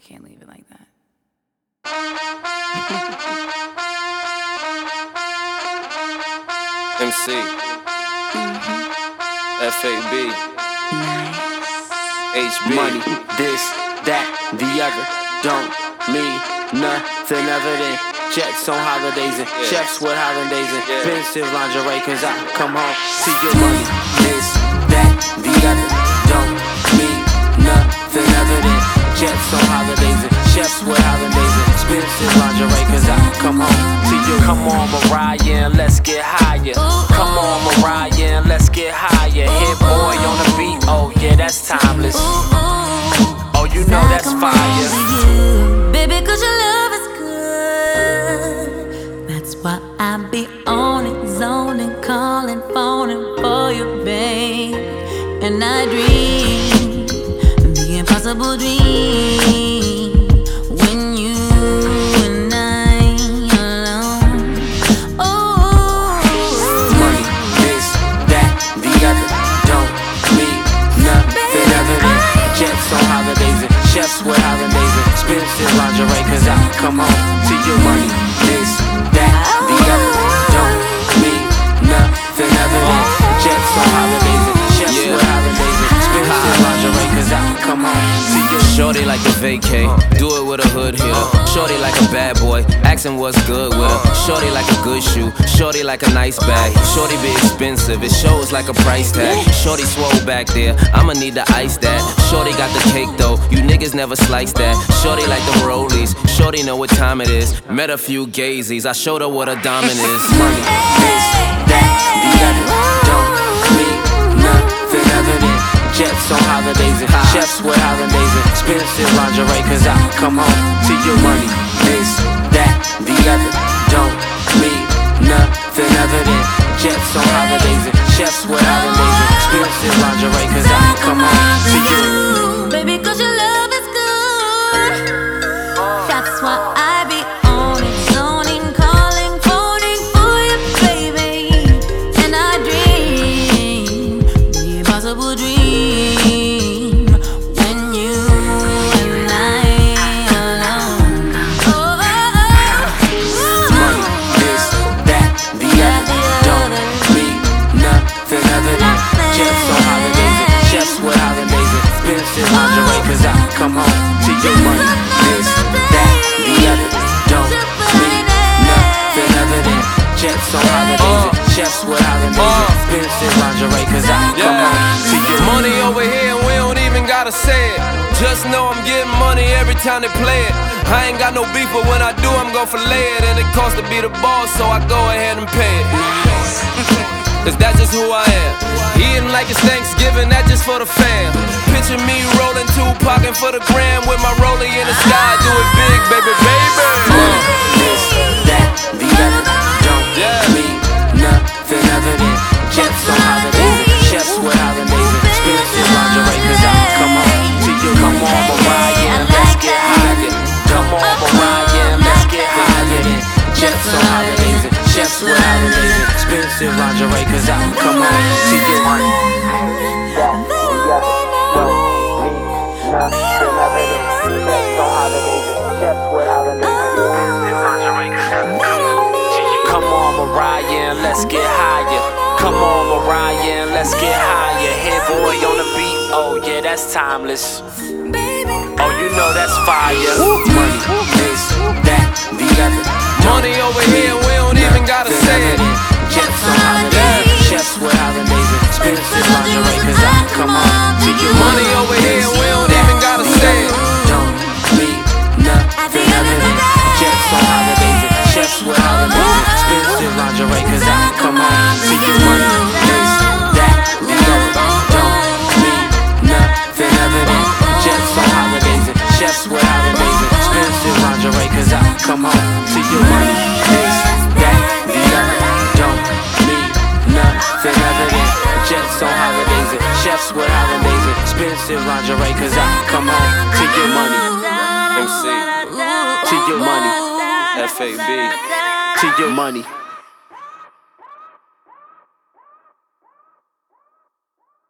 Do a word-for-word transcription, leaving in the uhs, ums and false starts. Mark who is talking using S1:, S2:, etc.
S1: can't leave it like that.
S2: M C, mm-hmm. F A B,
S1: Nice.
S2: H B.
S3: Money, this, that, the other, don't mean nothing other than jets on holidays and
S2: yeah.
S3: chefs with holidays and
S2: yeah.
S3: expensive lingerie. Cause I come home, see your money, this, that, the other, don't mean nothing other than jets on holidays and chefs with holidays and expensive lingerie. Cause I come home, see you. Come on, Mariah, and let's get higher. Come on, Mariah, and let's get higher. Hit boy on the beat, oh yeah, that's timeless. Oh, you know that's fire.
S4: Baby, cause your love is good. That's why I be on it, zoning, calling, phoning for you, babe. And I dream the impossible dream when you and I alone. Oh,
S3: money, this, that, the other, don't mean nothing other than jets on holidays and chefs with holidays and expensive lingerie. Cause I come home to your money, this, that, the other, don't mean nothing other than jets on holidays and chefs
S2: Yeah.
S3: with holidays and expensive lingerie. Cause I come home to your
S2: Shorty like a vacay, do it with a hood hitter. Shorty like a bad boy, asking what's good with her. Shorty like a good shoe, shorty like a nice bag. Shorty be expensive, it shows like a price tag. Shorty swole back there, I'ma need to ice that. Shorty got the cake though, you niggas never slice that. Shorty like the rollies, shorty know what time it is. Met a few gazies, I showed her what a diamond is.
S3: money, this, that, the other, don't mean nothing other than jets on holidays and chefs with holidays and expensive lingerie. Cause I come home to your money, this, that, the other, don't mean nothing other than jets on holidays and chefs with holidays and expensive lingerie. Cause I come home to you.
S4: baby, cause your love is good. That's why I be on it, zoning, calling, phoning for you, baby. And I dream the impossible dream when you and I alone. Oh, oh, oh.
S3: Money, this, that, the other, don't mean nothing other than jets on holidays and chefs with holidays and expensive lingerie. Cause I come home to your money, this, that, the other, don't mean nothing other than jets on holidays and chefs with holidays and expensive lingerie. Cause I come home to your
S2: Money over here and we don't even gotta say it. Just know I'm getting money every time they play it. I ain't got no beef, but when I do, I'm gon' fillet it. And it costs to be the boss, so I go ahead and pay it. Cause that's just who I am. Eating like it's Thanksgiving, that's just for the fam. Picture me rolling two, pocket for the gram with my rollie in the sky. Do it big, baby, baby.
S3: this, that, the other, don't mean nothing other than jets on holidays and chefs with holidays and expensive lingerie. Cause I come home to you. Come on, Mariah, and let's get higher. Come on, Mariah, and let's get higher than jets on holidays and chefs with holidays and expensive lingerie. Cause I come home to you. Money, that, the other, don't mean nothing other than jets on holidays and chefs with holidays and expensive lingerie. Cause I come home to you. Come on, Mariah, and let's get higher. Come on, Mariah, and let's get higher. Hit boy on the beat, oh yeah, that's timeless. Oh, you know that's fire. Money, this, that, the other.
S2: Money over here, we don't even gotta say it.
S3: Jets on holidays, chefs with holidays and expensive lingerie. Cause I come home to you.
S2: Money over here, we don't even gotta say it.
S3: Don't mean nothing other than jets on holidays and chefs with holidays and expensive lingerie. Cause I come home to you. Money, this, that, the other. Don't mean nothing other than jets on holidays and chefs with holidays and expensive lingerie. Cause I come home to you. Money, this, that, the other. Don't mean nothing other than jets on holidays and chefs with holidays and expensive lingerie. Cause I come home to your money,
S2: M C,
S3: to your money,
S2: F A B.
S3: to your money.